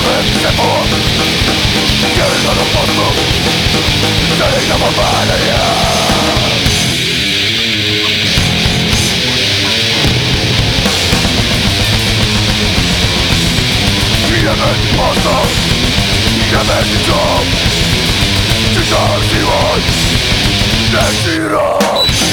przepód. Wiele do posłów, szereg na powalenia. Ile będzie mocno, ile będzie dom. Czy to siłą, lepszy rok.